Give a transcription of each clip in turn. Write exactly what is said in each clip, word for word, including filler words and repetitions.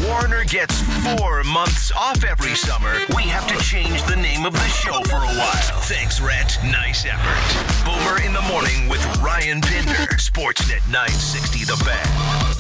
Warner gets four months off every summer, we have to change the name of the show for a while. Thanks, Rhett. Nice effort. Boomer in the Morning with Ryan Pinder. Sportsnet nine sixty The Fan.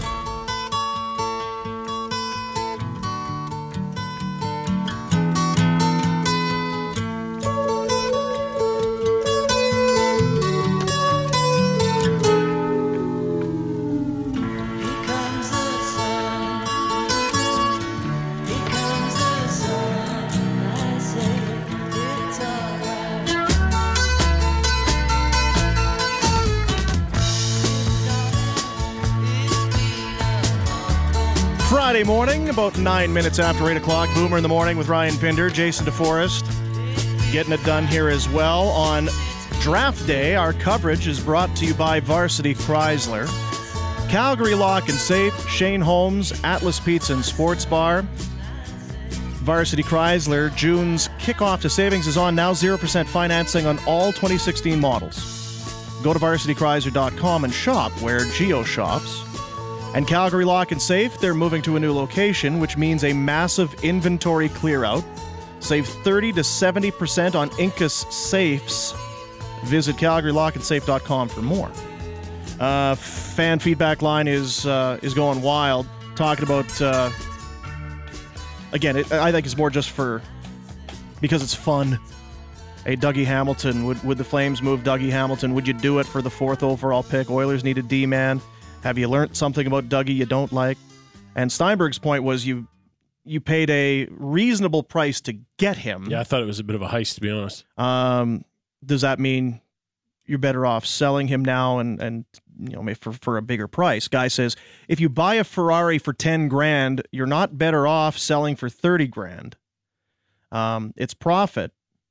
Friday morning, about nine minutes after eight o'clock. Boomer in the Morning with Ryan Pinder, Jason DeForest, getting it done here as well. On draft day, our coverage is brought to you by Varsity Chrysler, Calgary Lock and Safe, Shane Holmes, Atlas Pizza and Sports Bar, Varsity Chrysler. June's kickoff to savings is on now. zero percent financing on all twenty sixteen models. Go to varsity chrysler dot com and shop where Geo shops. And Calgary Lock and Safe, they're moving to a new location, which means a massive inventory clear-out. Save thirty to seventy percent on Incas safes. Visit calgary lock and safe dot com for more. Uh, fan feedback line is uh, is going wild. Talking about, uh, again, it, I think it's more just for, because it's fun. Hey, Dougie Hamilton, would, would the Flames move Dougie Hamilton? Would you do it for the fourth overall pick? Oilers need a D-man. Have you learned something about Dougie you don't like? And Steinberg's point was you you paid a reasonable price to get him. Yeah, I thought it was a bit of a heist, to be honest. Um, does that mean you're better off selling him now and, and you know, maybe for, for a bigger price? Guy says, if you buy a Ferrari for ten grand, you're not better off selling for thirty grand. Um, it's profit.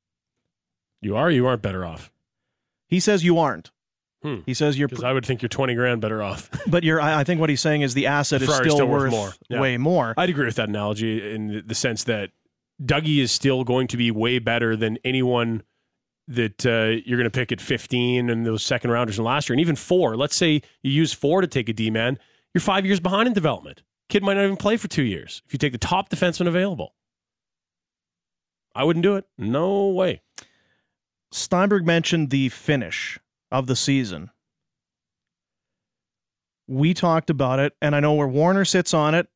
You are or you aren't better off? He says you aren't. Hmm. He says you're. Because I would think you're twenty grand better off. But you're. I think what he's saying is the asset is still, still worth, worth more. Yeah. way more. I'd agree with that analogy in the sense that Dougie is still going to be way better than anyone that uh, you're going to pick at fifteen and those second rounders in last year, and even four. Let's say you use four to take a D-man. You're five years behind in development. Kid might not even play for two years if you take the top defenseman available. I wouldn't do it. No way. Steinberg mentioned the finish of the season. We talked about it, and I know where Warner sits on it.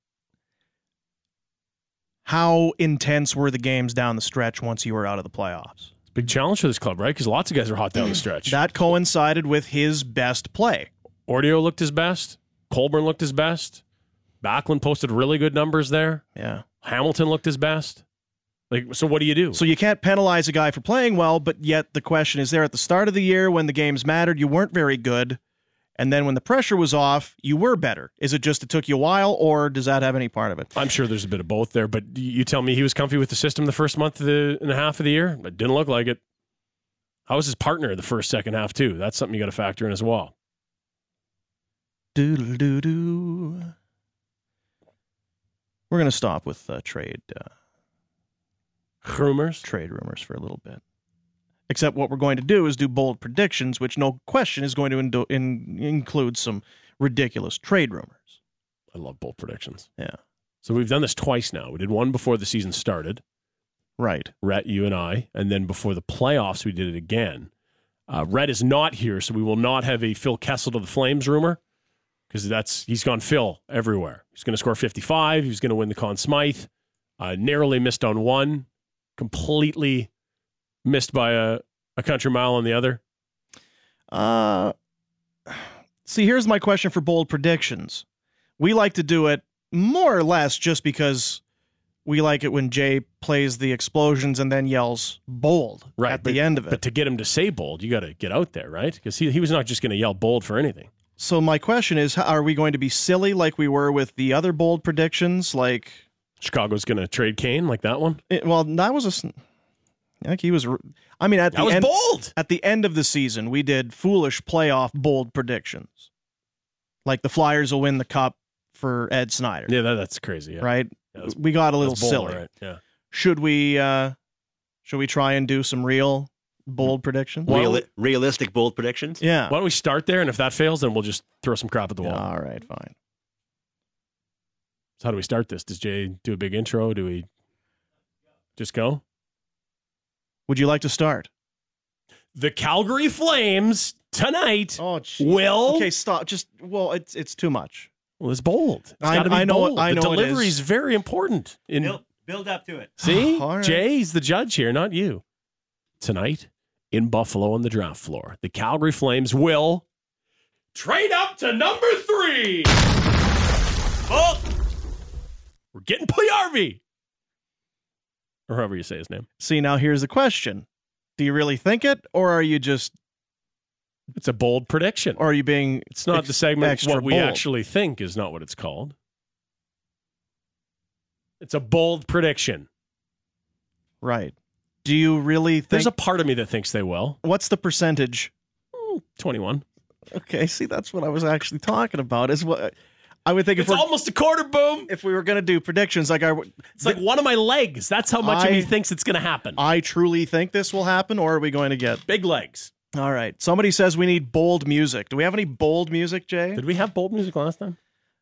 How intense were the games down the stretch once you were out of the playoffs? It's a big challenge for this club, right? Because lots of guys are hot down the stretch. That coincided with his best play. Ordio looked his best. Colburn looked his best. Backlund posted really good numbers there. Yeah. Hamilton looked his best. Like, so what do you do? So you can't penalize a guy for playing well, but yet the question is there at the start of the year when the games mattered, you weren't very good. And then when the pressure was off, you were better. Is it just it took you a while, or does that have any part of it? I'm sure there's a bit of both there, but you tell me he was comfy with the system the first month of the, and a half of the year? It didn't look like it. How was his partner the first, second half, too? That's something you got to factor in as well. Doodle-doo-doo. We're going to stop with uh, trade... Uh, Rumors? Trade rumors for a little bit. Except what we're going to do is do bold predictions, which no question is going to indo- in- include some ridiculous trade rumors. I love bold predictions. Yeah. So we've done this twice now. We did one before the season started. Right. Rhett, you and I. And then before the playoffs, we did it again. Uh, Rhett is not here, so we will not have a Phil Kessel to the Flames rumor. Because that's he's gone Phil everywhere. He's going to score fifty-five. He's going to win the Conn Smythe. Uh, narrowly missed on one. Completely missed by a, a country mile on the other? Uh, see, here's my question for bold predictions. We like to do it more or less just because we like it when Jay plays the explosions and then yells bold right, at but, the end of it. But to get him to say bold, you got to get out there, right? Because he, he was not just going to yell bold for anything. So my question is, are we going to be silly like we were with the other bold predictions? Like... Chicago's going to trade Kane like that one? It, well, that was a... I think he was... I mean, at that the was end, bold! At the end of the season, we did foolish playoff bold predictions. Like the Flyers will win the Cup for Ed Snyder. Yeah, that, that's crazy. Yeah. Right? Yeah, was, we got a little bold, silly. Right? Yeah. Should we uh, should we try and do some real bold predictions? Real, realistic bold predictions? Yeah. Why don't we start there, and if that fails, then we'll just throw some crap at the wall. Yeah, all right, fine. So how do we start this? Does Jay do a big intro? Do we just go? Would you like to start? The Calgary Flames tonight Oh, geez. will. Okay, stop. Just well, it's it's too much. Well, it's bold. It's I- got to be I know- bold. I know the it delivery is. is very important. In Build, build up to it. see, All right. Jay's the judge here, not you. Tonight in Buffalo on the draft floor, the Calgary Flames will trade up to number three. Oh! We're getting Puyarvi, or however you say his name. See, now here's the question: do you really think it, or are you just, It's a bold prediction. or are you being? It's not ex- the segment extra what we bold? actually think is not what it's called. It's a bold prediction. Right. Do you really think? There's a part of me that thinks they will. What's the percentage? Mm, twenty-one. Okay, see, that's what I was actually talking about. Is what I would think if It's we're almost a quarter, boom. if we were going to do predictions, like I, It's like one of my legs. That's how much of I- me thinks it's going to happen. I truly think this will happen, or are we going to get? Big legs. All right. Somebody says we need bold music. Do we have any bold music, Jay? Did we have bold music last time?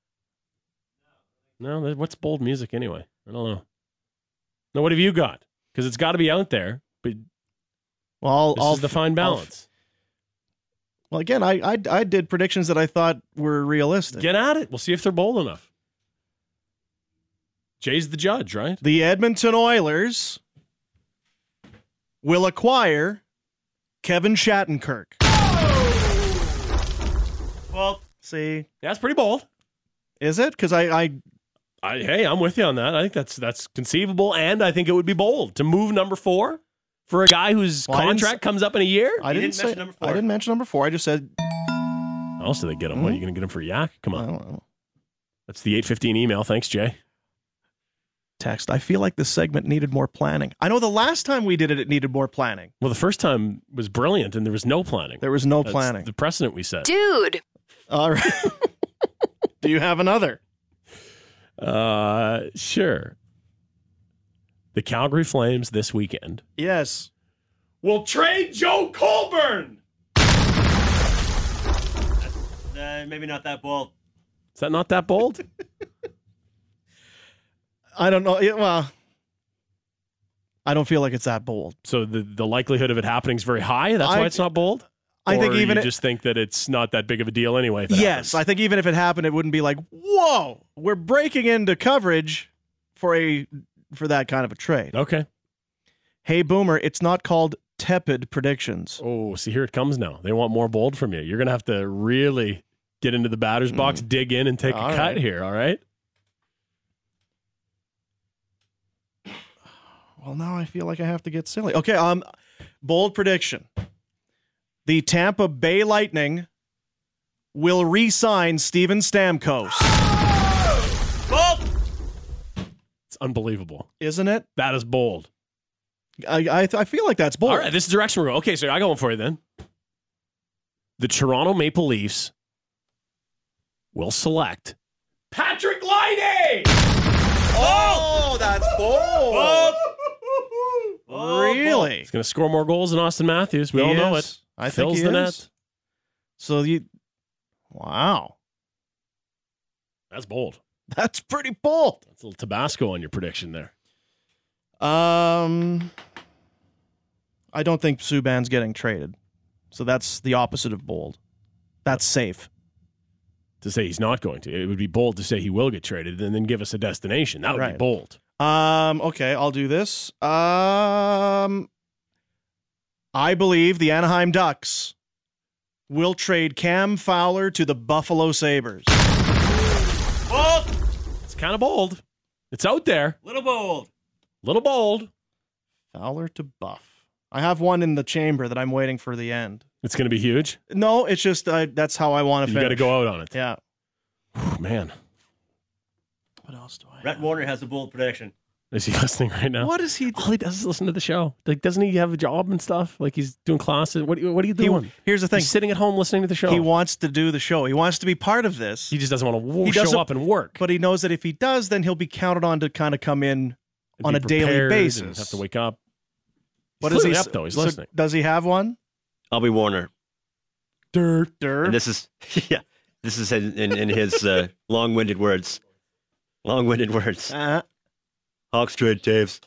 No. th- What's bold music anyway? I don't know. No, what have you got? Because it's got to be out there. But Well, I'll, this I'll is the fine balance. Well, again, I, I I did predictions that I thought were realistic. Get at it. We'll see if they're bold enough. Jay's the judge, right? The Edmonton Oilers will acquire Kevin Shattenkirk. Well, See, That's pretty bold. is it? Because I, I I, hey, I'm with you on that. I think that's that's conceivable, and I think it would be bold to move number four for a guy whose Well, I didn't contract s- comes up in a year. I You didn't, didn't say mention number four. I didn't mention number four. I just said How else do they get him? What, are you going to get him for a yak? Come I on. don't know. That's the eight fifteen email. Thanks, Jay. Text. I feel like this segment needed more planning. I know the last time we did it, it needed more planning. Well, the first time was brilliant, and there was no planning. There was no That's planning. the precedent we set. Dude. All right. Do you have another? Uh, sure. The Calgary Flames this weekend Yes. will trade Joe Colburn. uh, maybe not that bold. Is that not that bold? I don't know. Yeah, well, I don't feel like it's that bold. So the, the likelihood of it happening is very high. That's I- why it's not bold. I think Or even you it- just think that it's not that big of a deal anyway. if it Yes, happens? I think even if it happened, it wouldn't be like, whoa, we're breaking into coverage for a for that kind of a trade. Okay. Hey, Boomer, it's not called tepid predictions. Oh, see, here it comes now. They want more bold from you. You're going to have to really get into the batter's box, dig in, and take All a cut right. here, all right? Well, now I feel like I have to get silly. Okay, um, bold prediction. The Tampa Bay Lightning will re-sign Steven Stamkos. Bold! It's unbelievable. Isn't it? That is bold. I I, I feel like that's bold. All right, this is the direction we're going. Okay, so I got one for you then. The Toronto Maple Leafs will select Patrick Laine. Oh, that's bold. Oh, Really? He's going to score more goals than Austin Matthews. We He all know is. it. I think Fills he the is. net. So you, wow, That's bold. that's pretty bold. That's a little Tabasco on your prediction there. Um, I don't think Subban's getting traded, so that's the opposite of bold. That's safe. To say he's not going to. It would be bold to say he will get traded and then give us a destination. That would be Right. bold. Um, okay, I'll do this. Um, I believe the Anaheim Ducks will trade Cam Fowler to the Buffalo Sabres. Bold! It's kind of bold. It's out there. Little bold. Little bold. Fowler to Buff. I have one in the chamber that I'm waiting for the end. It's going to be huge. No, it's just uh, that's how I want to You finish. got to go out on it. Yeah. Whew, man, What else do I? Brett have? Warner has a bold prediction. is he listening right now? What is he? All he does is listen to the show. Like, doesn't he have a job and stuff? Like, he's doing classes. What, what are you He, doing? here's the thing. He's sitting at home listening to the show. He He, wants to do the show. He wants to be part of this. just doesn't want to w- He doesn't- show up and work. But he knows that if he does, then he'll be counted on to kind of come in And on be a daily prepared and basis. Have to wake up. What He's is he? clearly up though? He's so listening. Does he have one? I'll be Warner. Dirt, dirt. And this is, yeah, this is in, in, in his uh, long-winded words. Long-winded words. Uh, Hawks trade Taves.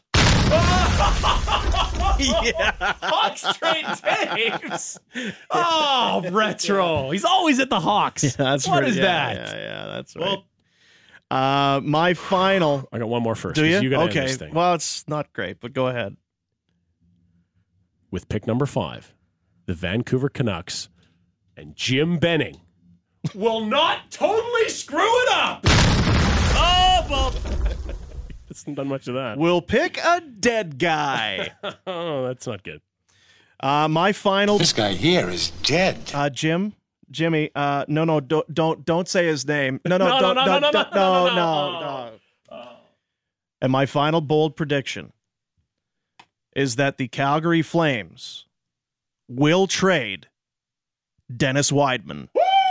Yeah. Hawks trade Taves. Oh, retro. He's always at the Hawks. yeah, that's What pretty- is yeah, that? Yeah, yeah, that's right. Well, Uh, my final. I got one more first. Do 'cause you? gotta end Okay. this thing. Well, it's not great, but go ahead. With pick number five, the Vancouver Canucks and Jim Benning will not totally screw it up. Oh, well. Hasn't done much of that. We'll pick a dead guy. Oh, that's not good. Uh, my final. This guy here is dead. Uh, Jim, Jimmy. Uh, no, no, don't, don't, don't say his name. No, no, No, no, don't, no, don't, no, no, don't- no, no, no, no, no. And my final bold prediction is that the Calgary Flames will trade Dennis Weidman.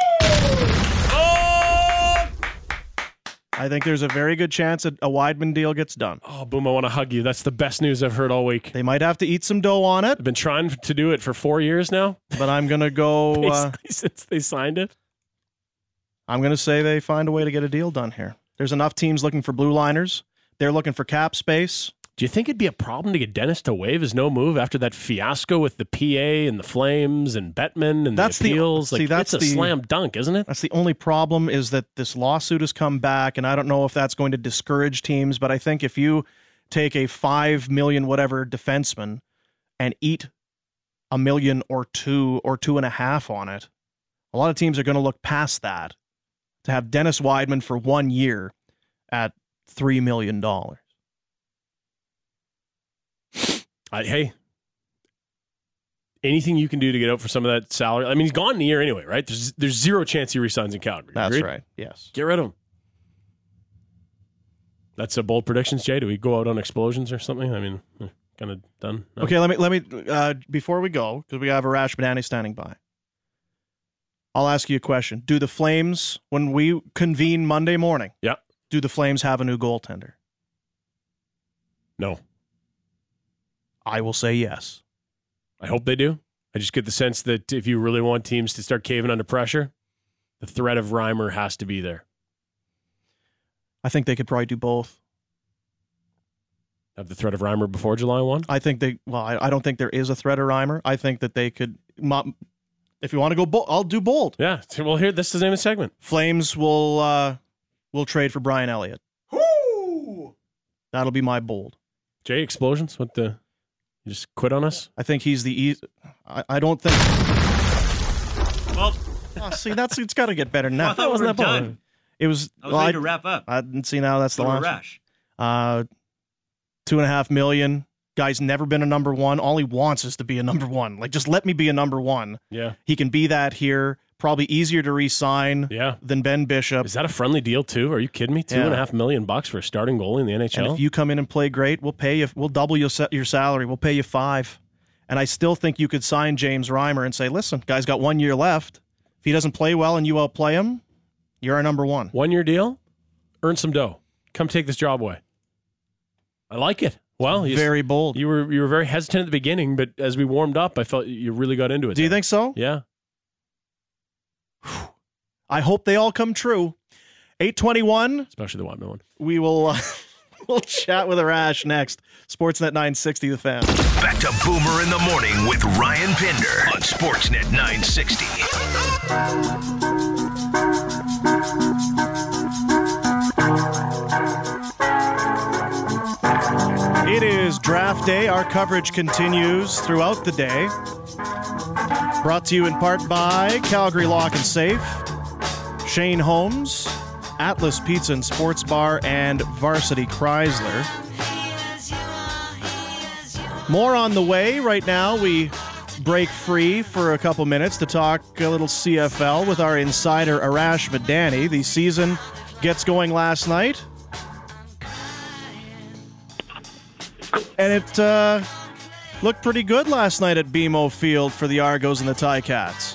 I think there's a very good chance that a Weidman deal gets done. Oh, Boom, I want to hug you. That's the best news I've heard all week. They might have to eat some dough on it, I've been trying to do it for four years now. but I'm going to go. Uh, Basically since they signed it. I'm going to say they find a way to get a deal done here. There's enough teams looking for blue liners. They're looking for cap space. Do you think it'd be a problem to get Dennis to waive his no move after that fiasco with the P A and the Flames and Bettman and That's the the- appeals? see, like, that's it's a the- slam dunk, isn't it? That's the only problem, is that this lawsuit has come back, and I don't know if that's going to discourage teams, but I think if you take a five million whatever defenseman and eat a million or two or two and a half on it, a lot of teams are going to look past that to have Dennis Weidman for one year at three million dollars. I, hey, anything you can do to get out for some of that salary. I mean, he's gone in a year anyway, right? There's there's zero chance he resigns in Calgary. That's Agreed? right. Yes. Get rid of him. That's a bold predictions, Jay. Do we go out on explosions or something? I mean, kind of done. No? Okay, let me let me uh, before we go, because we have Arash Badani standing by. I'll ask you a question. Do the Flames, when we convene Monday morning, Yeah. do the Flames have a new goaltender? No. I will say yes. I hope they do. I just get the sense that if you really want teams to start caving under pressure, the threat of Reimer has to be there. I think they could probably do both. Have the threat of Reimer before July first? I think they, well, I, I don't think there is a threat of Reimer. I think that they could, mo- if you want to go bold, I'll do bold. Yeah. Well, here, this is the name of the segment. Flames will, uh, will trade for Brian Elliott. Woo! That'll be my bold. Jay, explosions? What the? You just quit on us? I think he's the easy. I, I don't think. Well, Oh, see, that's it's got to get better than I that. thought we Wasn't were that bold? done. It was. I was well, ready I, to wrap up. I didn't see now. That's the Go to last. Rash. Uh, two and a half million. Guy's never been a number one. All he wants is to be a number one. Like, just let me be a number one. Yeah. He can be that here. Probably easier to re-sign Yeah. than Ben Bishop. Is that a friendly deal too? Are you kidding me? Two Yeah. and a half million bucks for a starting goalie in the N H L? And if you come in and play great, we'll pay you. We'll double your sa- your salary. We'll pay you five. And I still think you could sign James Reimer and say, listen, guy's got one year left. If he doesn't play well and you outplay him, you're our number one. One year deal, earn some dough. Come take this job away. I like it. Well, you, Very bold. you were you were very hesitant at the beginning, but as we warmed up, I felt you really got into it. Do you there. think so? Yeah. I hope they all come true. eight twenty-one. Especially the Whiteman one. We will uh, we'll chat with Arash next. Sportsnet nine sixty, The Fan. Back to Boomer in the Morning with Ryan Pinder on Sportsnet nine sixty. It is draft day. Our coverage continues throughout the day. Brought to you in part by Calgary Lock and Safe, Shane Holmes, Atlas Pizza and Sports Bar, and Varsity Chrysler. More on the way. Right now, we break free for a couple minutes to talk a little C F L with our insider Arash Madani. The season gets going last night. And it uh, looked pretty good last night at B M O Field for the Argos and the Ticats.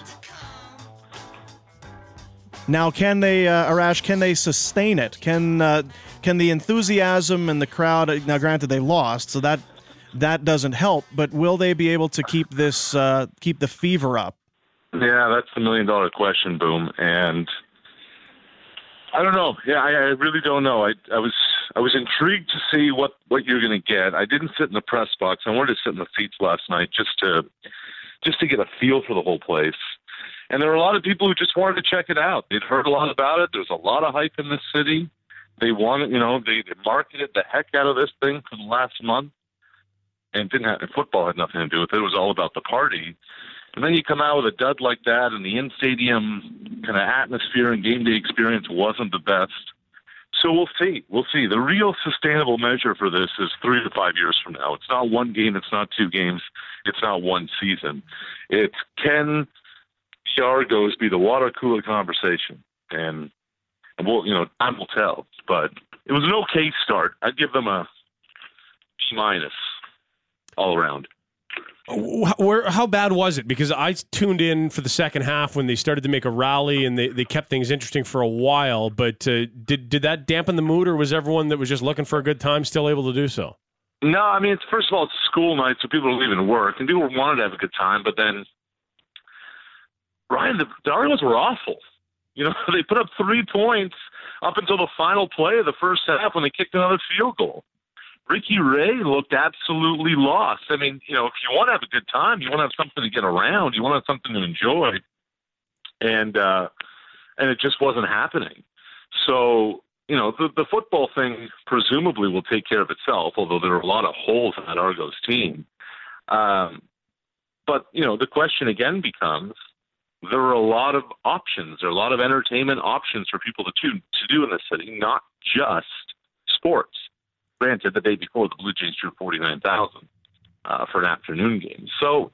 Now, can they, uh, Arash, can they sustain it? Can uh, can the enthusiasm and the crowd, now granted they lost, so that that doesn't help, but will they be able to keep this, uh, keep the fever up? Yeah, that's the million dollar question, Boom. And I don't know. Yeah, I, I really don't know. I, I was I was intrigued to see what, what you're going to get. I didn't sit in the press box. I wanted to sit in the seats last night just to just to get a feel for the whole place. And there were a lot of people who just wanted to check it out. They'd heard a lot about it. There's a lot of hype in this city. They wanted, you know, they, they marketed the heck out of this thing for the last month, and didn't have football had nothing to do with it. It was all about the party. And then you come out with a dud like that, and the in-stadium kind of atmosphere and game day experience wasn't the best. So we'll see. We'll see. The real sustainable measure for this is three to five years from now. It's not one game. It's not two games. It's not one season. It's can the Argos be the water cooler conversation? And, and we'll, you know, time will tell. But it was an okay start. I'd give them a B minus all around. Where, how bad was it? Because I tuned in for the second half when they started to make a rally and they, they kept things interesting for a while. But uh, did did that dampen the mood, or was everyone that was just looking for a good time still able to do so? No, I mean, it's, first of all, it's a school night, so people are leaving work, and people wanted to have a good time. But then, Ryan, the, the Argos were awful. You know, they put up three points up until the final play of the first half when they kicked another field goal. Ricky Ray looked absolutely lost. I mean, you know, if you want to have a good time, you want to have something to get around, you want to have something to enjoy, and uh, and it just wasn't happening. So, you know, the, the football thing presumably will take care of itself, although there are a lot of holes in that Argos team. Um, but, you know, the question again becomes, there are a lot of options, there are a lot of entertainment options for people to, to, to do in the city, not just sports. Granted, the day before, the Blue Jays drew forty-nine thousand uh, for an afternoon game. So,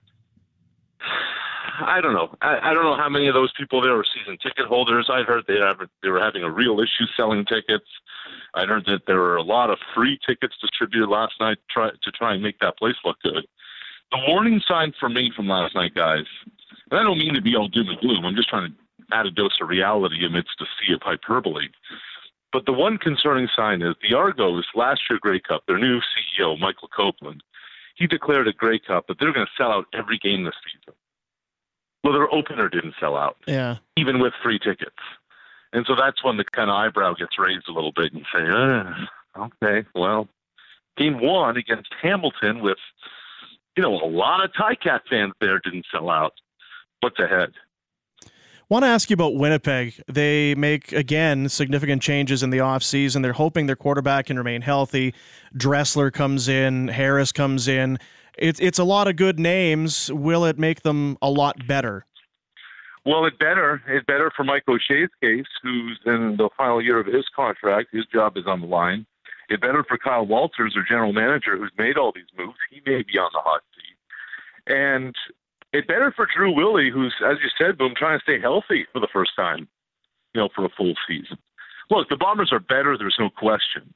I don't know. I, I don't know how many of those people there were season ticket holders. I heard they, have, they were having a real issue selling tickets. I heard that there were a lot of free tickets distributed last night to try, to try and make that place look good. The warning sign for me from last night, guys, and I don't mean to be all doom and gloom. I'm just trying to add a dose of reality amidst a sea of hyperbole. But the one concerning sign is the Argos, last year Grey Cup, their new C E O, Michael Copeland, he declared at Grey Cup that they're going to sell out every game this season. Well, their opener didn't sell out, yeah, even with free tickets. And so that's when the kind of eyebrow gets raised a little bit and you say, uh, okay, well, game one against Hamilton with, you know, a lot of Ticat fans there didn't sell out. What's ahead? Want to ask you about Winnipeg. They make, again, significant changes in the offseason. They're hoping their quarterback can remain healthy. Dressler comes in. Harris comes in. It's it's a lot of good names. Will it make them a lot better? Well, it better. It better for Mike O'Shea's case, who's in the final year of his contract. His job is on the line. It better for Kyle Walters, their general manager, who's made all these moves. He may be on the hot seat. And it better for Drew Willie, who's, as you said, Boom, trying to stay healthy for the first time, you know, for a full season. Look, the Bombers are better. There's no question.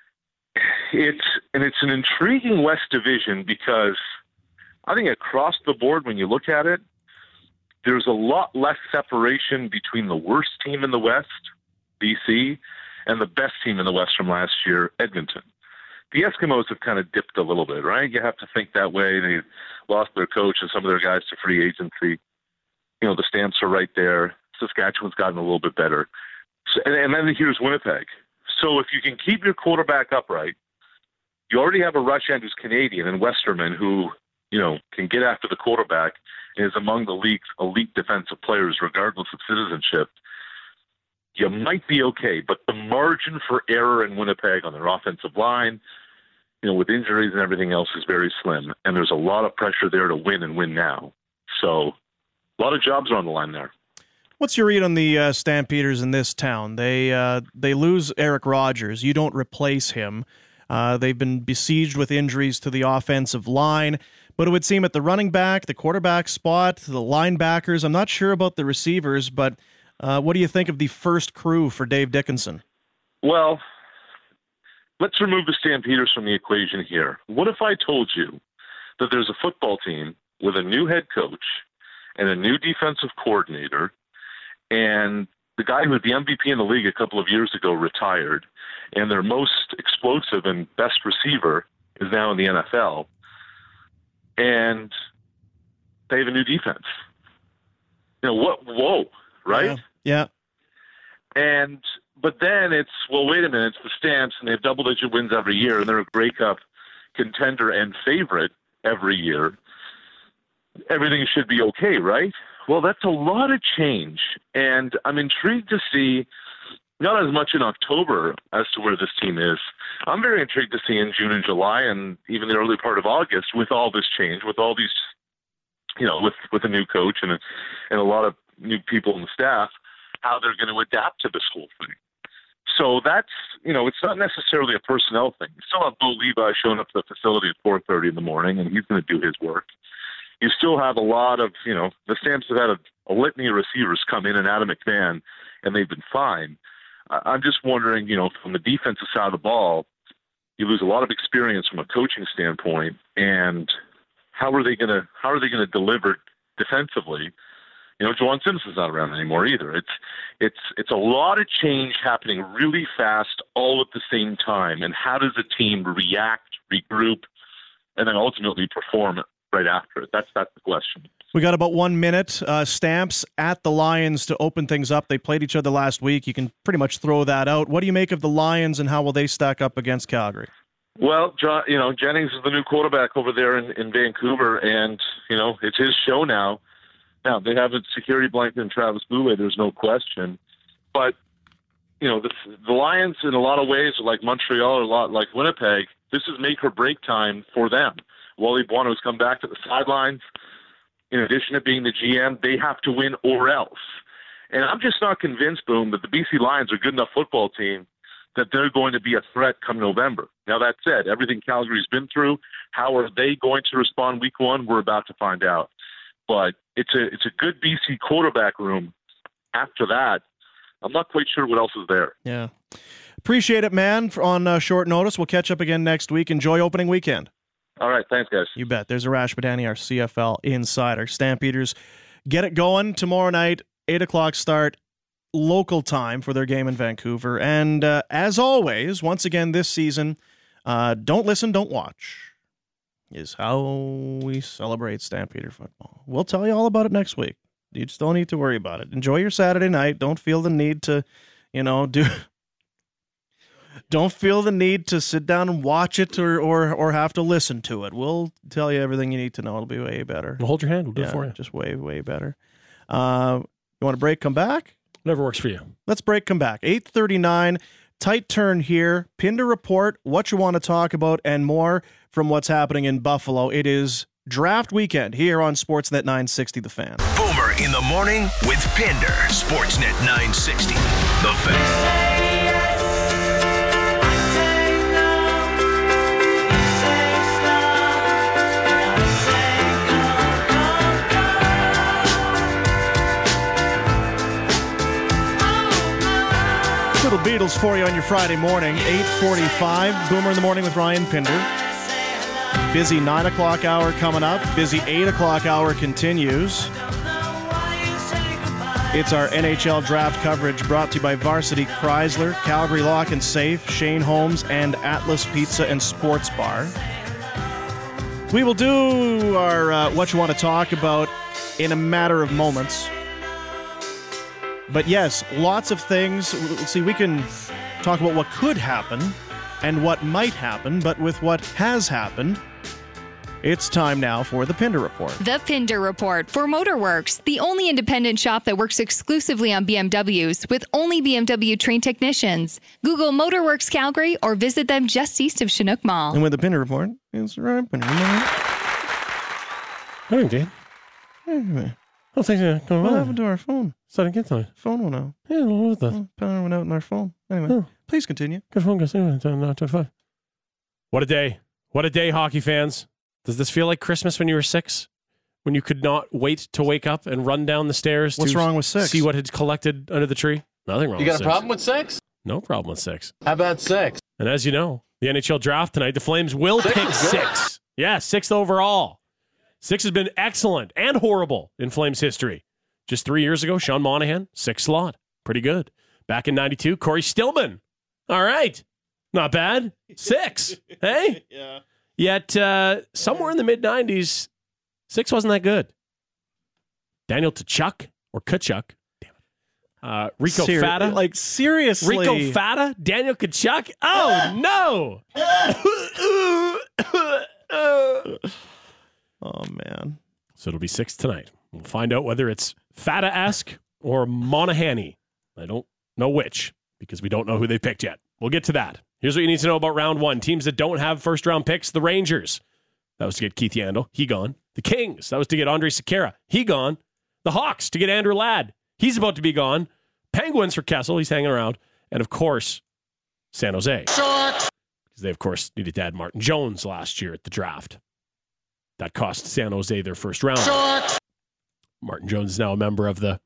It's and it's an intriguing West Division because I think across the board, when you look at it, there's a lot less separation between the worst team in the West, B C, and the best team in the West from last year, Edmonton. The Eskimos have kind of dipped a little bit, right? You have to think that way. They lost their coach and some of their guys to free agency. You know, the Stamps are right there. Saskatchewan's gotten a little bit better. So, and, and then here's Winnipeg. So if you can keep your quarterback upright, you already have a rush end who's Canadian and Westerman who, you know, can get after the quarterback and is among the league's elite defensive players regardless of citizenship. You might be okay, but the margin for error in Winnipeg on their offensive line, you know, with injuries and everything else is very slim. And there's a lot of pressure there to win and win now. So a lot of jobs are on the line there. What's your read on the uh, Stampeders in this town? They uh, they lose Eric Rogers. You don't replace him. Uh, they've been besieged with injuries to the offensive line. But it would seem at the running back, the quarterback spot, the linebackers, I'm not sure about the receivers, but uh, what do you think of the first crew for Dave Dickenson? Well, let's remove the Stampeders from the equation here. What if I told you that there's a football team with a new head coach and a new defensive coordinator, and the guy who was the M V P in the league a couple of years ago retired, and their most explosive and best receiver is now in the N F L, and they have a new defense? You know, what? Whoa, right? Yeah. yeah. And but then it's, well, wait a minute, it's the Stamps, and they have double-digit wins every year, and they're a Grey Cup contender and favorite every year. Everything should be okay, right? Well, that's a lot of change, and I'm intrigued to see, not as much in October as to where this team is. I'm very intrigued to see in June and July and even the early part of August with all this change, with all these, you know, with, with a new coach and a, and a lot of new people in the staff, how they're going to adapt to this whole thing. So that's, you know, it's not necessarily a personnel thing. You still have Bo Levi showing up to the facility at four thirty in the morning, and he's going to do his work. You still have a lot of, you know, the Stamps have had a, a litany of receivers come in and out of McMahon, and they've been fine. I'm just wondering, you know, from the defensive side of the ball, you lose a lot of experience from a coaching standpoint, and how are they going to how are they going to deliver defensively? You know, Juwan Simpson's not around anymore either. It's it's it's a lot of change happening really fast, all at the same time. And how does a team react, regroup, and then ultimately perform right after it? That's that's the question. We got about one minute. Uh, Stamps at the Lions to open things up. They played each other last week. You can pretty much throw that out. What do you make of the Lions, and how will they stack up against Calgary? Well, John, you know, Jennings is the new quarterback over there in, in Vancouver, and, you know, it's his show now. Now, they have a security blanket in Travis Boulay, there's no question. But, you know, the, the Lions, in a lot of ways, are like Montreal or a lot like Winnipeg. This is make or break time for them. Wally Buono's come back to the sidelines. In addition to being the G M, they have to win or else. And I'm just not convinced, Boom, that the B C Lions are a good enough football team that they're going to be a threat come November. Now, that said, everything Calgary's been through, how are they going to respond week one? We're about to find out. But it's a it's a good B C quarterback room. After that, I'm not quite sure what else is there. Yeah. Appreciate it, man, on uh, short notice. We'll catch up again next week. Enjoy opening weekend. All right. Thanks, guys. You bet. There's Arash Madani, our C F L insider. Stampeders get it going tomorrow night, eight o'clock start, local time for their game in Vancouver. And uh, as always, once again this season, uh, don't listen, don't watch is how we celebrate Stampeder football. We'll tell you all about it next week. You just don't need to worry about it. Enjoy your Saturday night. Don't feel the need to, you know, do... Don't feel the need to sit down and watch it or, or or have to listen to it. We'll tell you everything you need to know. It'll be way better. We'll hold your hand. We'll do yeah, it for you. Just way, way better. Uh, you want to break, come back? Whatever works for you. Let's break, come back. eight thirty-nine, tight turn here. Pinder Report, what you want to talk about, and more from what's happening in Buffalo. It is draft weekend here on Sportsnet nine sixty The Fan. Boomer in the morning with Pinder. Sportsnet nine sixty The Fan. Little Beatles for you on your Friday morning, eight forty-five. Boomer in the morning with Ryan Pinder. Busy nine o'clock hour coming up. Busy eight o'clock hour continues. It's our N H L draft coverage brought to you by Varsity Chrysler, Calgary Lock and Safe, Shane Holmes, and Atlas Pizza and Sports Bar. We will do our uh, what you want to talk about in a matter of moments. But yes, lots of things. See, we can talk about what could happen and what might happen, but with what has happened, it's time now for the Pinder Report. The Pinder Report for Motorworks, the only independent shop that works exclusively on B M Ws with only B M W trained technicians. Google Motorworks Calgary or visit them just east of Chinook Mall. And with the Pinder Report, it's right. Morning, Dan. Anyway, Oh, things are going what on. happened to our phone? Starting to get to it. Phone went out. Yeah, what was that? Oh, power went out in our phone. Anyway, Oh. please continue. Good phone, guys. Anyway, twenty-five. What a day. What a day, hockey fans. Does this feel like Christmas when you were six? When you could not wait to wake up and run down the stairs What's to wrong with six? see what had collected under the tree? Nothing wrong You with got six. a problem with six? No problem with six. How about six? And as you know, the N H L draft tonight, the Flames will Six pick is good. six. Yeah, sixth overall. Six has been excellent and horrible in Flames history. Just three years ago, Sean Monahan, sixth slot. Pretty good. Back in ninety-two, Corey Stillman. All right. Not bad. Six. Hey? Yeah. Yet, uh, somewhere in the mid-nineties, six wasn't that good. Daniel Tkachuk, or Kachuk, damn it. Uh, Rico Ser- Fata. Like, seriously. Rico Fata? Daniel Tkachuk? Oh, no. Oh, man. So it'll be six tonight. We'll find out whether it's Fata-esque or Monahan-y. I don't know which, because we don't know who they picked yet. We'll get to that. Here's what you need to know about round one. Teams that don't have first-round picks, the Rangers. That was to get Keith Yandel. He gone. The Kings. That was to get Andre Sekera. He gone. The Hawks to get Andrew Ladd. He's about to be gone. Penguins for Kessel. He's hanging around. And, of course, San Jose. Because they, of course, needed to add Martin Jones last year at the draft. That cost San Jose their first round. Martin Jones is now a member of the...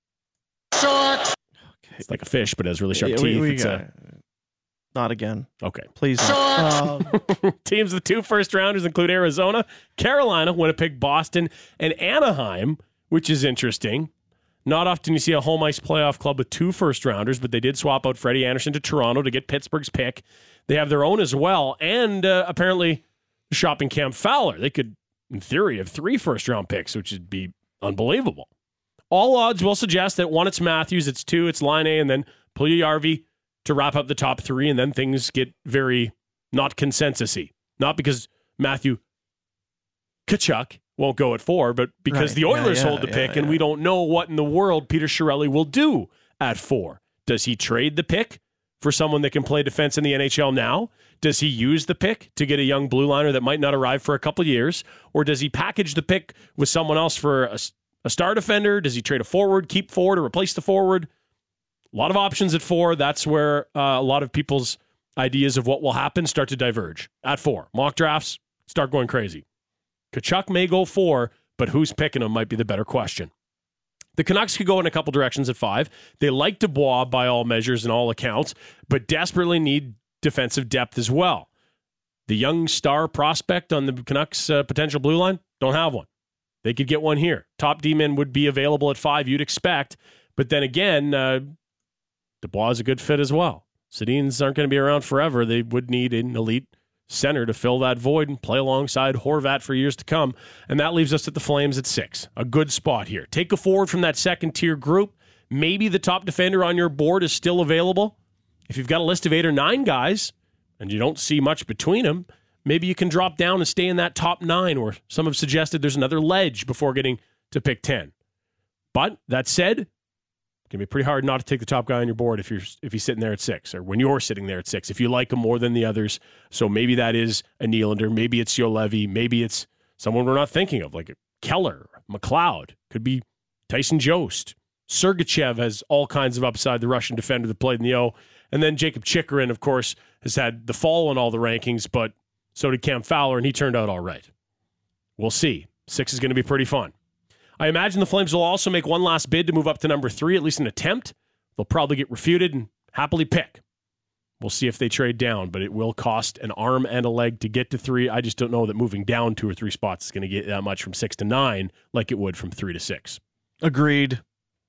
Okay. It's like a fish, but has really sharp Yeah, teeth. we, we it's got, a... Not again. Okay. Please. Um, Teams with two first-rounders include Arizona, Carolina, Winnipeg, Boston, and Anaheim, which is interesting. Not often you see a home ice playoff club with two first-rounders, but they did swap out Freddie Anderson to Toronto to get Pittsburgh's pick. They have their own as well, and uh, apparently shopping Cam Fowler. They could, in theory, have three first-round picks, which would be unbelievable. All odds will suggest that one, it's Matthews, it's two, it's Line A, and then Puljujarvi to wrap up the top three, and then things get very not consensus-y. Not because Matthew Tkachuk won't go at four, but because Right. the Oilers Yeah, yeah, hold the yeah, pick, yeah. and we don't know what in the world Peter Chiarelli will do at four. Does he trade the pick for someone that can play defense in the N H L now? Does he use the pick to get a young blue liner that might not arrive for a couple years? Or does he package the pick with someone else for a, a star defender? Does he trade a forward, keep forward, or replace the forward? A lot of options at four. That's where uh, a lot of people's ideas of what will happen start to diverge. At four, mock drafts start going crazy. Tkachuk may go four, but who's picking him might be the better question. The Canucks could go in a couple directions at five. They like Dubois by all measures and all accounts, but desperately need defensive depth as well. The young star prospect on the Canucks' uh, potential blue line, don't have one. They could get one here. Top D-men would be available at five, you'd expect. But then again, uh, Dubois is a good fit as well. Sedins aren't going to be around forever. They would need an elite center to fill that void and play alongside Horvat for years to come. And that leaves us at the Flames at six. A good spot here. Take a forward from that second-tier group. Maybe the top defender on your board is still available. If you've got a list of eight or nine guys and you don't see much between them, maybe you can drop down and stay in that top nine, where some have suggested there's another ledge before getting to pick ten. But that said, it can be pretty hard not to take the top guy on your board if you're if he's sitting there at six, or when you're sitting there at six, if you like him more than the others. So maybe that is a Nylander, maybe it's Yo Levy, maybe it's someone we're not thinking of, like Keller, McLeod, could be Tyson Jost. Sergachev has all kinds of upside, the Russian defender that played in the O. And then Jacob Chychrun, of course, has had the fall in all the rankings, but so did Cam Fowler, and he turned out all right. We'll see. Six is going to be pretty fun. I imagine the Flames will also make one last bid to move up to number three, at least an attempt. They'll probably get refuted and happily pick. We'll see if they trade down, but it will cost an arm and a leg to get to three. I just don't know that moving down two or three spots is going to get that much from six to nine like it would from three to six. Agreed.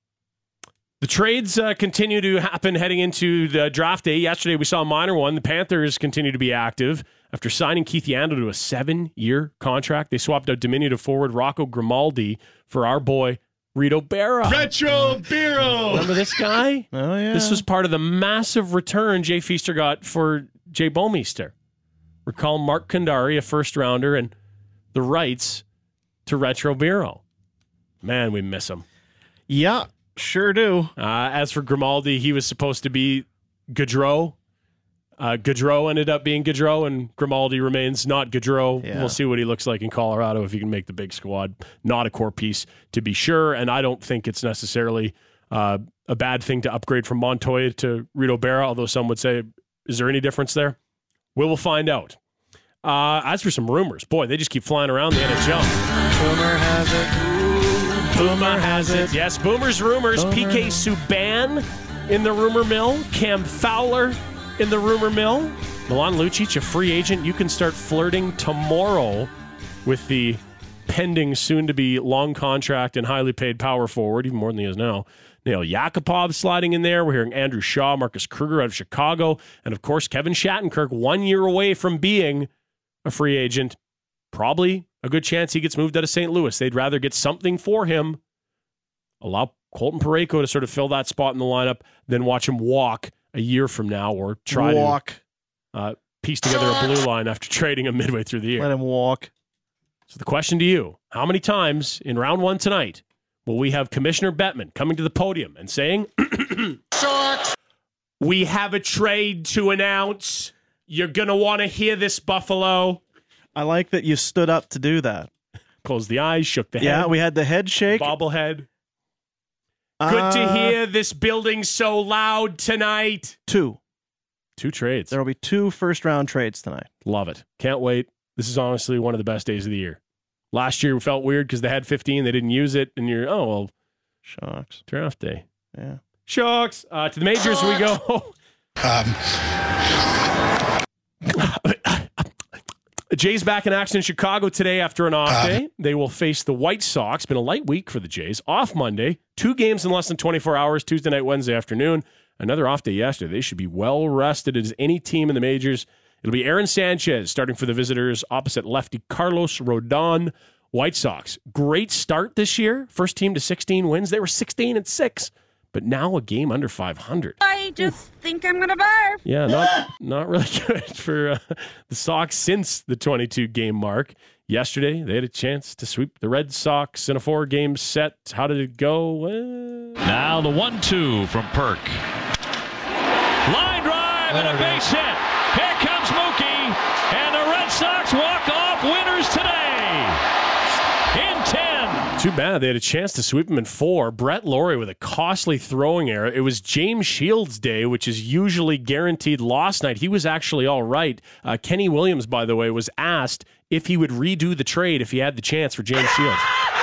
The trades uh, continue to happen heading into the draft day. Yesterday we saw a minor one. The Panthers continue to be active. After signing Keith Yandel to a seven-year contract, they swapped out diminutive forward Rocco Grimaldi for our boy Rito Berra. Retro Bureau. Remember this guy? Oh, yeah. This was part of the massive return Jay Feaster got for Jay Bouwmeester. Recall Mark Kandari, a first-rounder, and the rights to Retro Bureau. Man, we miss him. Yeah, sure do. Uh, as for Grimaldi, he was supposed to be Gaudreau. Uh, Gaudreau ended up being Gaudreau, and Grimaldi remains not Gaudreau. Yeah. We'll see what he looks like in Colorado if he can make the big squad. Not a core piece, to be sure, and I don't think it's necessarily uh, a bad thing to upgrade from Montoya to Rito Berra, although some would say, is there any difference there? We will find out. Uh, as for some rumors, boy, they just keep flying around the N H L. Boomer has it. Boomer has it. Yes, Boomer's rumors. Boomer. P K Subban in the rumor mill. Cam Fowler in the rumor mill. Milan Lucic, a free agent. You can start flirting tomorrow with the pending, soon-to-be long contract and highly paid power forward, even more than he is now. Nail Yakupov sliding in there. We're hearing Andrew Shaw, Marcus Kruger out of Chicago, and of course Kevin Shattenkirk, one year away from being a free agent. Probably a good chance he gets moved out of Saint Louis. They'd rather get something for him, allow Colton Parayko to sort of fill that spot in the lineup, then watch him walk a year from now or try walk. to uh, piece together a blue line after trading him midway through the year. Let him walk. So the question to you, how many times in round one tonight will we have Commissioner Bettman coming to the podium and saying, we have a trade to announce. You're going to want to hear this, Buffalo. I like that you stood up to do that. Closed the eyes, shook the head. Yeah, we had the head shake. Bobblehead. Uh, Good to hear this building so loud tonight. Two. Two trades. There will be two first-round trades tonight. Love it. Can't wait. This is honestly one of the best days of the year. Last year felt weird because they had fifteen. They didn't use it. And you're, oh, well. Shucks. Draft day. Yeah. Shucks. Uh, to the majors we go. um. Jays back in action in Chicago today after an off day. Um, they will face the White Sox. Been a light week for the Jays. Off Monday. Two games in less than twenty-four hours. Tuesday night, Wednesday afternoon. Another off day yesterday. They should be well rested as any team in the majors. It'll be Aaron Sanchez starting for the visitors opposite lefty Carlos Rodon. White Sox. Great start this year. First team to sixteen wins. They were sixteen and six. But now a game under five hundred. I just Oof. think I'm going to barf. Yeah, not not really good for uh, the Sox since the twenty-two game mark. Yesterday, they had a chance to sweep the Red Sox in a four-game set. How did it go? Well, now the one two from Perk. Line drive and a base hit. Here comes Mookie, and the Red Sox walk off winners today in ten. Too bad. They had a chance to sweep him in four. Brett Laurie with a costly throwing error. It was James Shields' day, which is usually guaranteed loss night. He was actually all right. Uh, Kenny Williams, by the way, was asked if he would redo the trade if he had the chance for James Shields.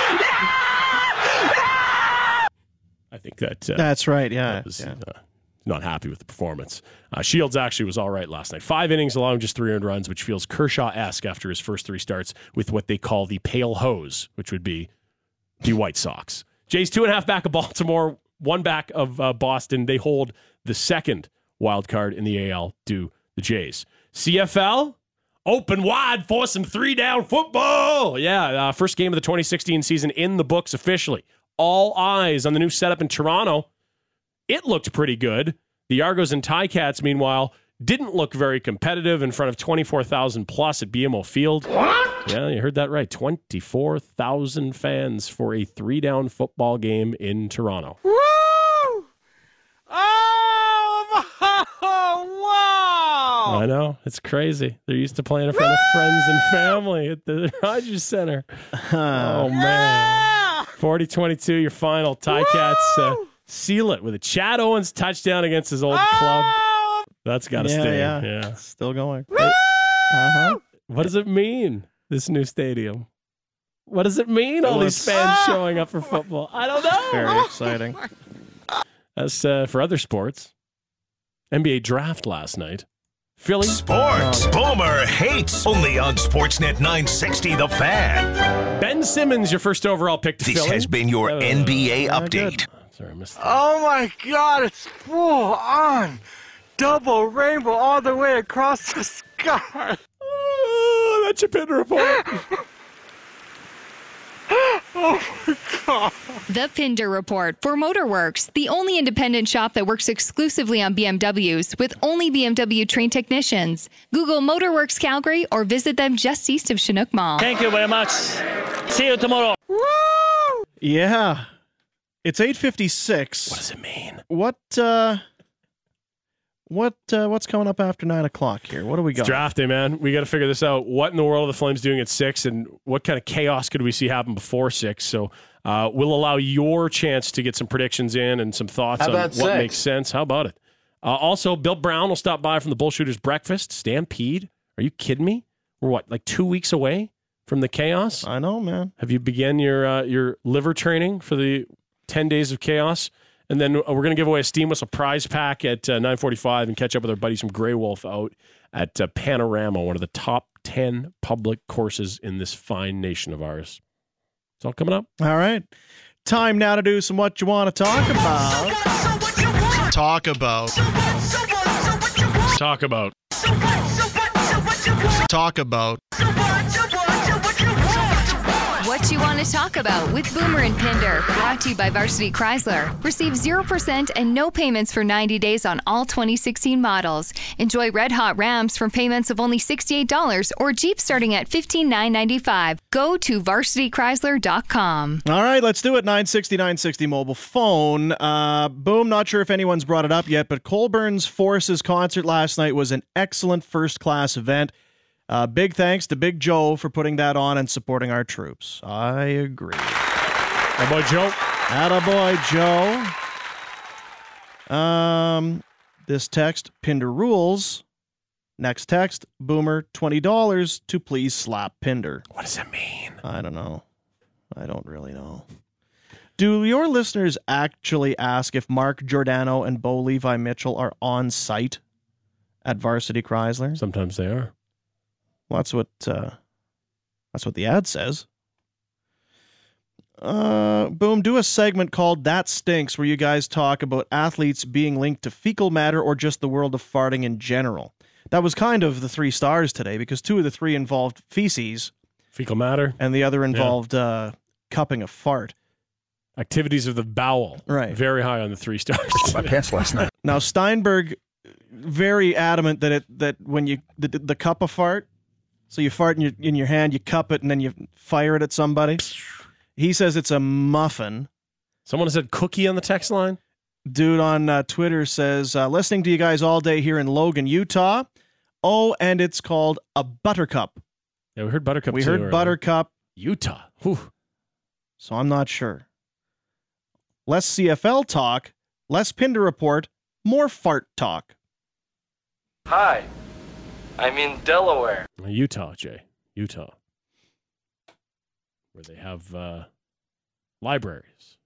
I think that... Uh, That's right, yeah. That was, yeah. Uh, not happy with the performance. Uh, Shields actually was all right last night. Five innings, allowing just three earned runs, which feels Kershaw-esque after his first three starts with what they call the pale hose, which would be the White Sox. Jays two and a half back of Baltimore, one back of uh, Boston. They hold the second wild card in the A L to the Jays. C F L, open wide for some three-down football. Yeah, uh, first game of the twenty sixteen season in the books officially. All eyes on the new setup in Toronto. It looked pretty good. The Argos and Ticats, meanwhile, didn't look very competitive in front of twenty-four thousand plus at B M O Field. What? Yeah, you heard that right. twenty-four thousand fans for a three-down football game in Toronto. Woo! Oh, wow! I know. It's crazy. They're used to playing in front of friends and family at the Rogers Center. Oh, man. forty twenty-two, your final. Ticats uh, seal it with a Chad Owens touchdown against his old oh! club. That's got to yeah, stay. Yeah, yeah. Still going. Uh-huh. What does it mean, this new stadium? What does it mean, all these fans showing up for football? I don't know. Very exciting. As uh, for other sports, N B A draft last night. Philly. Sports. Boomer hates. Only on Sportsnet nine sixty The Fan. Ben Simmons, your first overall pick to this Philly. This has been your uh, N B A update. Oh, sorry, I missed that. Oh, my God. It's full on. Double rainbow all the way across the sky. Oh, that's your Pinder report. Oh, my God. The Pinder Report for Motorworks, the only independent shop that works exclusively on B M Ws with only B M W trained technicians. Google Motorworks Calgary or visit them just east of Chinook Mall. Thank you very much. See you tomorrow. Woo! Yeah. It's eight fifty-six. What does it mean? What, uh... What uh, what's coming up after nine o'clock here? What do we got? It's draft day, man. We got to figure this out. What in the world are the Flames doing at six, and what kind of chaos could we see happen before six? So uh, we'll allow your chance to get some predictions in and some thoughts on what six? makes sense. How about it? Uh, also, Bill Brown will stop by from the Bullshooters Breakfast. Stampede? Are you kidding me? We're what, like two weeks away from the chaos? I know, man. Have you begun your uh, your liver training for the ten days of chaos? And then we're going to give away a Steam Whistle prize pack at uh, nine forty-five and catch up with our buddies from Grey Wolf out at uh, Panorama, one of the top ten public courses in this fine nation of ours. It's all coming up. All right. Time now to do some What You Want to Talk About. Talk about. Talk about. Talk about. what you want to talk about with Boomer and Pinder. Brought to you by Varsity Chrysler. Receive zero percent and no payments for ninety days on all twenty sixteen models. Enjoy red hot Rams from payments of only sixty-eight dollars or Jeep starting at fifteen thousand nine hundred ninety-five dollars. Go to varsity chrysler dot com. All right, let's do it. nine sixty, nine sixty mobile phone. Uh, boom, not sure if anyone's brought it up yet, but Colburn's Forces concert last night was an excellent first-class event. Uh, big thanks to Big Joe for putting that on and supporting our troops. I agree. Attaboy, Joe. Attaboy, Joe. Um, this text, Pinder rules. Next text, Boomer, twenty dollars to please slap Pinder. What does it mean? I don't know. I don't really know. Do your listeners actually ask if Mark Giordano and Bo Levi Mitchell are on site at Varsity Chrysler? Sometimes they are. Well, that's what uh, that's what the ad says. Uh, boom, do a segment called That Stinks where you guys talk about athletes being linked to fecal matter or just the world of farting in general. That was kind of the three stars today because two of the three involved feces. Fecal matter. And the other involved yeah. uh, cupping a fart. Activities of the bowel. Right. Very high on the three stars. My pants last night. Now, Steinberg, very adamant that it that when you, the, the cup a fart, so you fart in your, in your hand, you cup it, and then you fire it at somebody. He says it's a muffin. Someone said cookie on the text line. Dude on uh, Twitter says, uh, listening to you guys all day here in Logan, Utah. Oh, and it's called a buttercup. Yeah, we heard buttercup We too, heard earlier. buttercup. Utah. Whew. So I'm not sure. Less C F L talk, less Pinder report, more fart talk. Hi, I'm in Delaware. Utah, Jay. Utah. Where they have uh, libraries.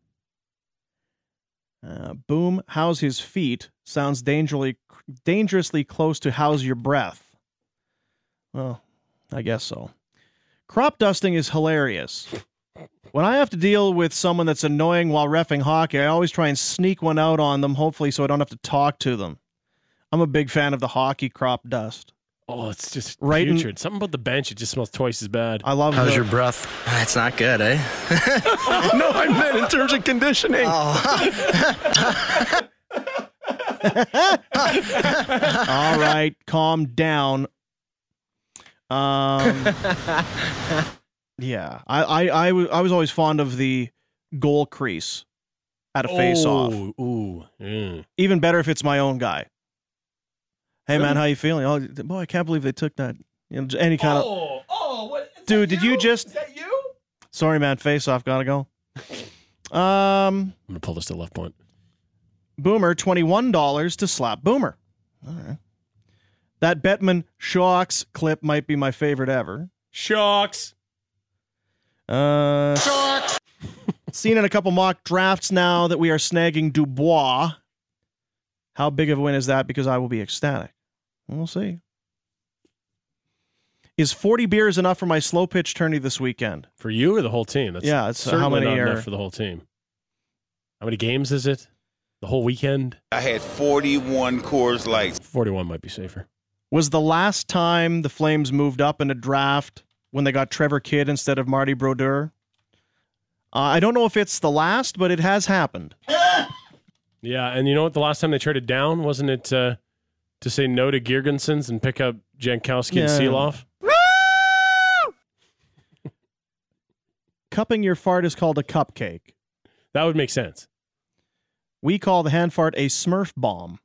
Uh, boom, how's his feet? Sounds dangerously, dangerously close to how's your breath. Well, I guess so. Crop dusting is hilarious. When I have to deal with someone that's annoying while reffing hockey, I always try and sneak one out on them, hopefully so I don't have to talk to them. I'm a big fan of the hockey crop dust. Oh, it's just right putrid. In, Something about the bench, it just smells twice as bad. I love How's the, your breath? That's not good, eh? No, I meant in terms of conditioning. Oh. All right, calm down. Um, yeah, I, I, I, w- I was always fond of the goal crease at a face-off. Ooh, ooh, mm. Even better if it's my own guy. Hey, really? Man, how you feeling? Oh, boy, I can't believe they took that. You know, any kind oh, of... Oh, what? Is Dude, that did you? you just... Is that you? Sorry, man, face-off, gotta go. Um, I'm going to pull this to left point. Boomer, twenty-one dollars to slap Boomer. All right. That Bettman Shocks clip might be my favorite ever. Shocks. Uh, Shocks. Seen in a couple mock drafts now that we are snagging Dubois. How big of a win is that? Because I will be ecstatic. We'll see. Is forty beers enough for my slow pitch tourney this weekend? For you or the whole team? That's yeah, it's uh, certainly how many not are... enough for the whole team. How many games is it? The whole weekend? I had forty-one Coors Lights. forty-one might be safer. Was the last time the Flames moved up in a draft when they got Trevor Kidd instead of Marty Brodeur? Uh, I don't know if it's the last, but it has happened. Yeah, and you know what? The last time they traded down, wasn't it uh, to say no to Girgensons and pick up Jankowski yeah. and Seeloff? Cupping your fart is called a cupcake. That would make sense. We call the hand fart a Smurf bomb.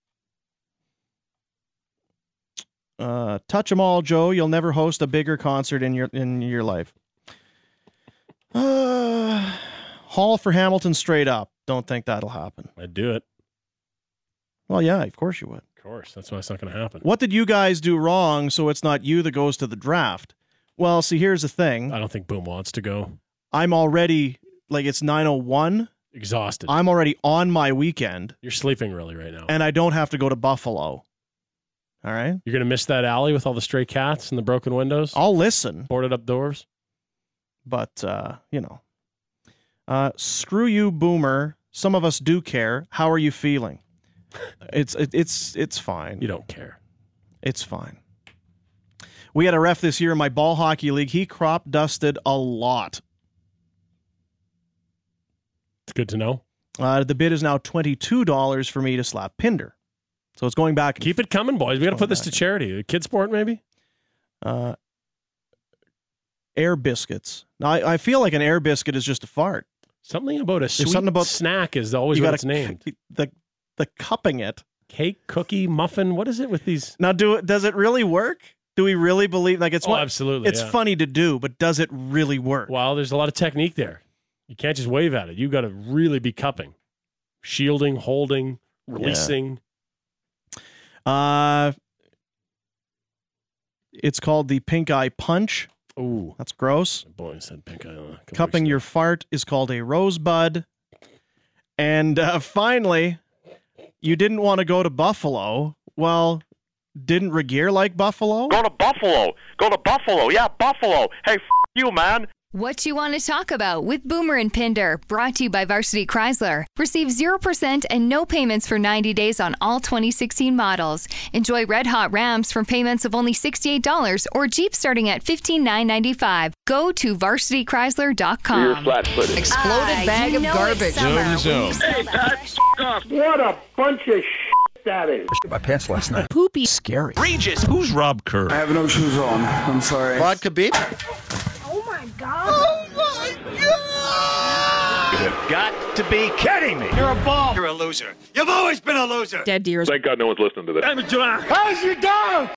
Uh, touch 'em all, Joe. You'll never host a bigger concert in your in your life. Uh, Hall for Hamilton straight up. Don't think that'll happen. I'd do it. Well, yeah, of course you would. Of course. That's why it's not going to happen. What did you guys do wrong so it's not you that goes to the draft? Well, see, here's the thing. I don't think Boom wants to go. I'm already, like, it's nine oh one. Exhausted. I'm already on my weekend. You're sleeping really right now. And I don't have to go to Buffalo. All right? You're going to miss that alley with all the stray cats and the broken windows? I'll listen. Boarded up doors? But, uh, you know. Uh, screw you, Boomer. Some of us do care. How are you feeling? It's it, it's it's fine. You don't care. It's fine. We had a ref this year in my ball hockey league. He crop dusted a lot. It's good to know. Uh, the bid is now twenty-two dollars for me to slap Pinder. So it's going back. Keep it coming, boys. We got to put this to charity. A kid sport, maybe? Uh, air biscuits. Now, I, I feel like an air biscuit is just a fart. Something about a sweet something about, snack is always you what gotta, it's named. The, the cupping it. Cake, cookie, muffin. What is it with these? Now, do it, does it really work? Do we really believe? Like it's oh, what, absolutely. It's yeah. funny to do, but does it really work? Well, there's a lot of technique there. You can't just wave at it. You got to really be cupping, shielding, holding, releasing. Yeah. Uh, it's called the pink eye punch. Ooh, that's gross. Boy, I said pink eye. Uh, Cupping your fart is called a rosebud. And uh, finally, you didn't want to go to Buffalo. Well, didn't Regier like Buffalo? Go to Buffalo. Go to Buffalo. Yeah, Buffalo. Hey, f*** you, man. What you want to talk about with Boomer and Pinder, brought to you by Varsity Chrysler. Receive zero percent and no payments for ninety days on all twenty sixteen models. Enjoy red hot Rams from payments of only sixty-eight dollars or Jeep starting at fifteen thousand nine hundred ninety-five dollars. Go to varsity chrysler dot com. You're flat-footed. Exploded Ah, bag you of know garbage. it's summer. Zoom, zoom. Hey, that's off. What a bunch of shit that is. My pants last night. Poopy. Scary. Regis, who's Rob Kerr? I have no shoes on. I'm sorry. Vodka beep. Oh my god. Oh my god. You've got to be kidding me. You're a bum. You're a loser. You've always been a loser. Dead deers. Thank God no one's listening to this. I'm a drunk. How's your dog?